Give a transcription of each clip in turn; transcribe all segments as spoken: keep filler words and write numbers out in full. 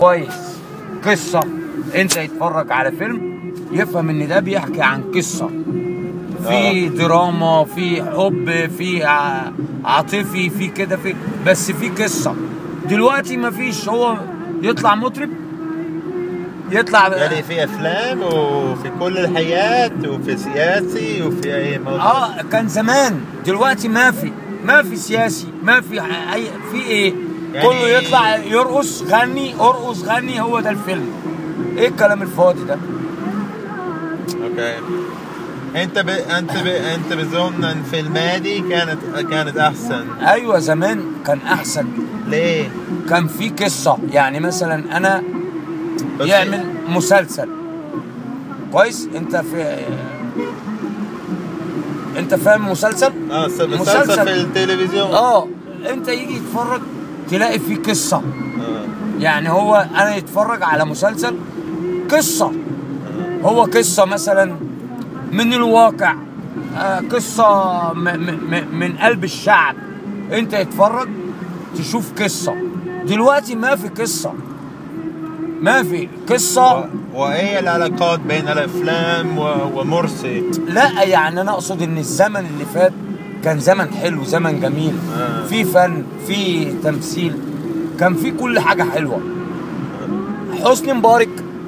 كويس قصة. انت يتفرج على فيلم يفهم ان ده بيحكي عن قصة، في دراما، في حب، في عاطفي، في كده، في بس في قصة. دلوقتي مفيش، هو يطلع مطرب يطلع يعني في افلام وفي كل الحياة وفي سياسي وفي اي موضوع. اه كان زمان، دلوقتي ما في ما في سياسي، ما في اي في ايه يعني كله يطلع يرقص غني ارقص غني، هو ده الفيلم. ايه الكلام الفاضي ده؟ اوكي. انت ب... انت ب... انت بظن ان في الماضي كانت كانت احسن؟ ايوه زمان كان احسن. ليه؟ كان في قصه، يعني مثلا انا يعمل مسلسل كويس. انت في انت فاهم مسلسل؟ اه مسلسل في التلفزيون. اه انت يجي يتفرج تلاقي فيه قصه. آه. يعني هو انا يتفرج على مسلسل قصه، آه. هو قصه مثلا من الواقع، آه قصه م م من قلب الشعب، انت يتفرج تشوف قصه. دلوقتي ما في قصه، ما في قصه. و... وايه العلاقات بين الافلام و... ومرسي؟ لا يعني انا اقصد ان الزمن اللي فات كان زمن حلو، زمن جميل، آه. في فن، في تمثيل، كان في كل حاجه حلوه. حسني مبارك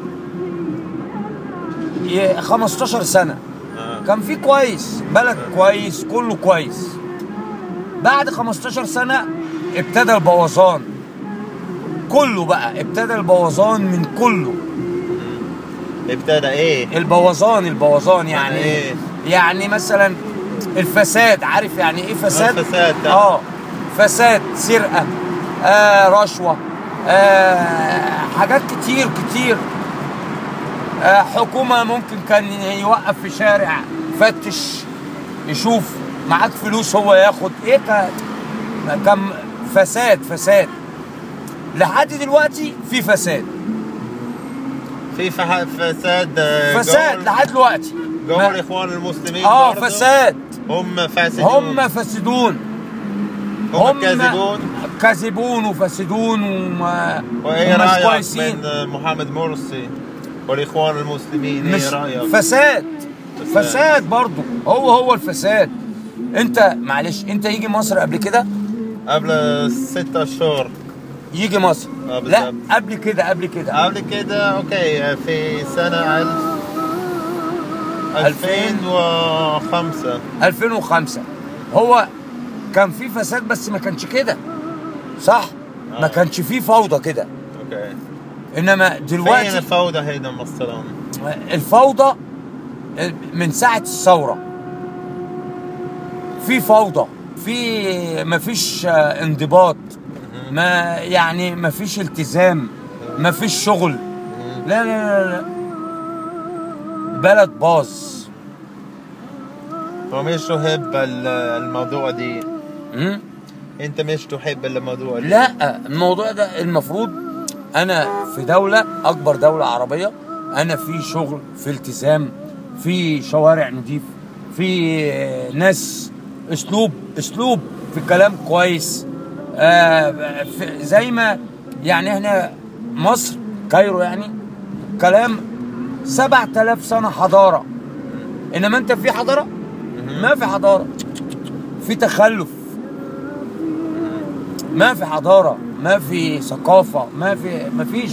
خمستاشر سنه آه. كان في كويس، بلد آه. كويس، كله كويس. بعد خمستاشر سنه ابتدى البوظان كله، بقى ابتدى البوظان من كله. ابتدى ايه؟ البوظان البوظان يعني ايه؟ يعني مثلا الفساد، عارف يعني ايه فساد؟ الفساد ده اه فساد، سرقه، آه رشوه، آه حاجات كتير كتير. آه حكومه ممكن كان يوقف في شارع فتش يشوف معاك فلوس هو ياخد ايه. كان فساد فساد لحد دلوقتي، في فساد في فساد فساد لحد دلوقتي. جوه الاخوان المسلمين اه فساد، هم فاسدون، هم فاسدون، هم كاذبون كاذبون وفاسدون وما وايه رايك من محمد مرسي والاخوان المسلمين؟ ايه رايك؟ فساد فساد, فساد برضه، هو هو الفساد. انت معلش، انت يجي مصر قبل كده؟ قبل ستة اشهر يجي مصر؟ آه لا قبل كده قبل كده قبل كده اوكي، في سنة ألفين وخمسة ألفين وخمسة هو كان في فساد بس ما كانش كده، صح؟ آه. ما كانش فيه فوضى كده. اوكي. انما دلوقتي فين الفوضى هنا مثلا؟ الفوضى من ساعة الثورة في فوضى، في مفيش انضباط، ما يعني مفيش التزام، مفيش شغل. لا لا لا لا بلد باظ. ومش تحب الموضوع دي؟ م? انت مش تحب الموضوع دي؟ لا الموضوع ده المفروض، انا في دولة اكبر دولة عربية، انا في شغل، في التزام، في شوارع نظيف، في ناس اسلوب اسلوب في الكلام كويس. آه زي ما يعني احنا مصر كايرو يعني كلام سبعة آلاف سنة حضارة، انما انت في حضارة؟ ما في حضارة، في تخلف، ما في حضارة، ما في ثقافة، ما في ما فيش.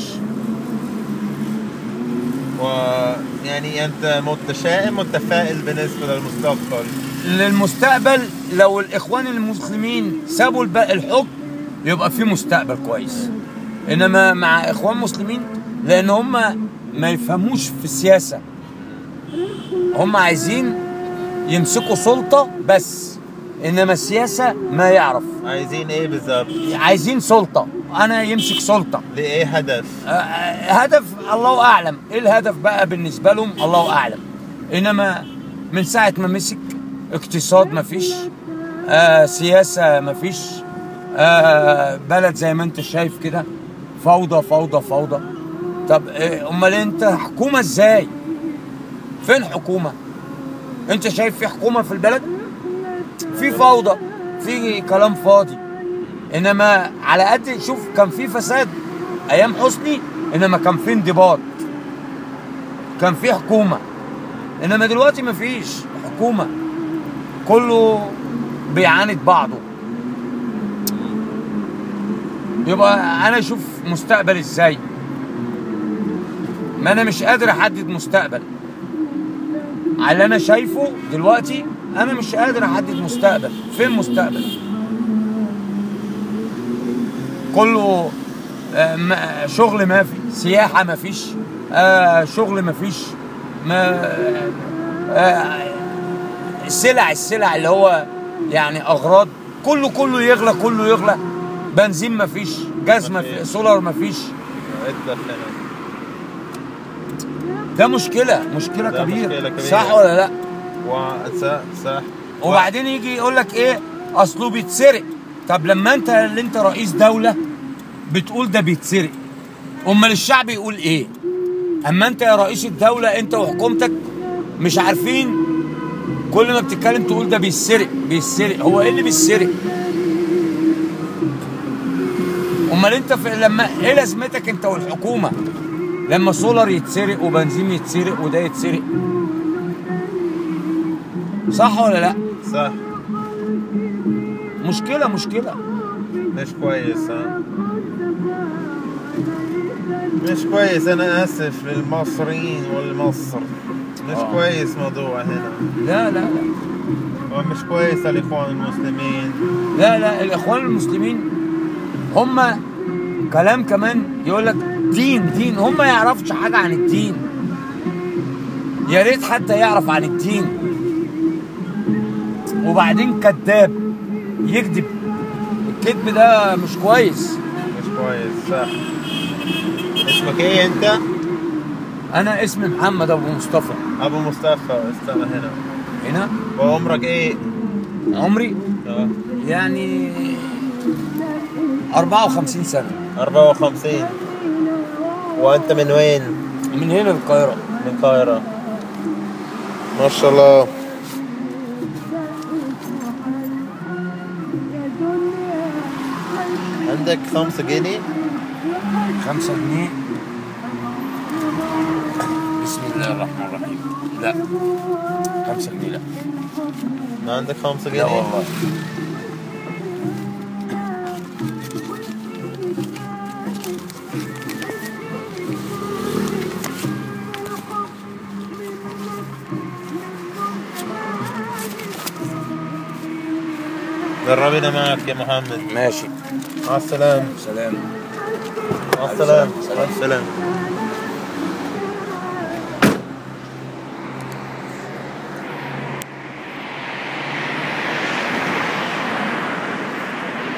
ويعني انت متشائم متفائل بالنسبة للمستقبل؟ للمستقبل لو الاخوان المسلمين سابوا الحكم يبقى في مستقبل كويس، انما مع اخوان مسلمين لان هم ما يفهموش في السياسة، هم عايزين يمسكوا سلطة بس، انما السياسة ما يعرف. عايزين ايه بالظبط؟ عايزين سلطة، انا يمسك سلطة. لإيه هدف؟ آه هدف الله اعلم، ايه الهدف بقى بالنسبة لهم الله اعلم. انما من ساعة ما مسك اقتصاد مفيش، آه سياسة مفيش، آه بلد زي ما انت شايف كده فوضى فوضى فوضى. طب امال إيه انت حكومة ازاي؟ فين حكومة؟ انت شايف في حكومة في البلد؟ في فوضى، في كلام فاضي. انما على قد شوف كان في فساد ايام حسني انما كان في انضباط، كان في حكومه. انما دلوقتي مفيش حكومه، كله بيعاند بعضه. يبقى انا اشوف مستقبل ازاي؟ ما انا مش قادر احدد مستقبل. على اللي انا شايفه دلوقتي انا مش قادر احدد مستقبل. فين مستقبل؟ كله آه شغل ما في، سياحة ما فيش، آه شغل ما فيش، ما آه السلع السلع اللي هو يعني اغراض، كله كله يغلى، كله يغلى. بنزين ما فيش، جاز ما فيش، سولار ما فيش. ده مشكلة مشكلة كبيرة، صح ولا لا؟ صح صح. وبعدين يجي يقول لك ايه؟ اصله بيتسرق. طب لما انت اللي انت رئيس دولة بتقول ده بيتسرق، امال الشعب يقول ايه؟ اما انت يا رئيس الدولة انت وحكومتك مش عارفين، كل ما بتتكلم تقول ده بيتسرق بيتسرق. هو ايه اللي بيتسرق؟ امال انت في لما ايه لازمتك انت والحكومة لما سولار يتسرق وبنزين يتسرق وده يتسرق؟ صح ولا لا؟ صح. مشكلة مشكلة مش كويس. ها مش كويس. انا اسف للمصريين والمصر، مش آه. كويس موضوع هنا. لا لا لا ومش كويس الاخوان المسلمين. لا لا الاخوان المسلمين هم كلام كمان يقول لك دين دين، هم ما يعرفش حاجة عن الدين. يا ريت حتى يعرف عن الدين. وبعدين كذاب يكذب، الكذب ده مش كويس. مش كويس صح. اسمك ايه انت؟ انا اسمي محمد ابو مصطفى. ابو مصطفى. استنى هنا هنا. وعمرك ايه؟ عمري اه يعني أربعة وخمسين سنة. أربعة وخمسين. وانت من وين؟ من هنا القاهرة. من القاهرة. ما شاء الله. عندك خمسة جنيه؟ خمسة جنيه. بسم الله الرحمن الرحيم. لا خمسة جنيه لا. ما عندك خمسة جنيه؟ لا والله. جربنا معك يا محمد. ماشي. مع السلامة. سلام. مع السلامة. مع السلامة.